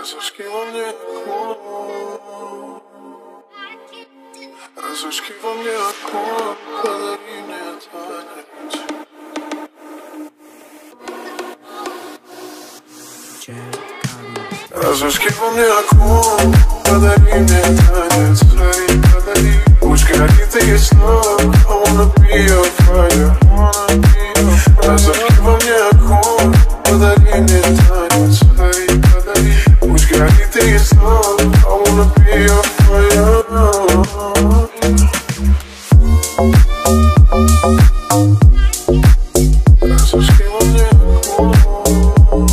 Разожги во мне огонь, разожги во мне огонь, подари мне танец. Разожги во мне огонь, подари мне танец. Подари, подари, пусть горит и есть love. I wanna be your fire, wanna be your fire. Разожги во мне огонь, подари мне танец. Подари, подари, пусть горит и есть love. I wanna be your fire. Разожги во мне огонь,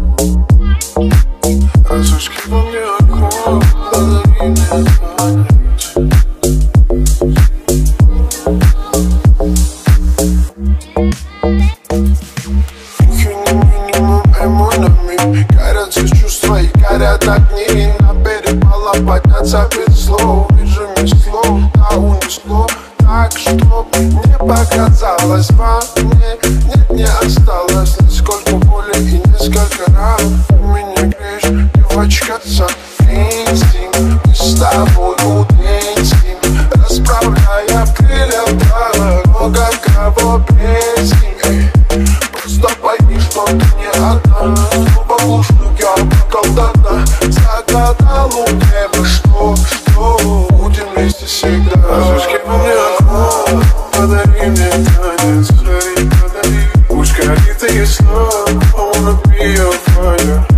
разожги во мне огонь, подари мне танец. Минимум эмоциями горят все чувства и горят огни. На перепалах подняться без слов, режиме слов, да унесло. Так, чтоб не показалось во мне, нет, не осталось нисколько боли и несколько ран. У меня греешь, девочка, сам инстинкт. Мы с тобой улетим, расправляя крылья вдаль, но как кого песни. Просто пойми, что ты не одна, снова глушу я бокал до дна. Загадал у неба, что будем вместе всегда. Разожги во мне огонь, подари мне танец. Подари, подари, пусть горит и есть love. I wanna be your fire.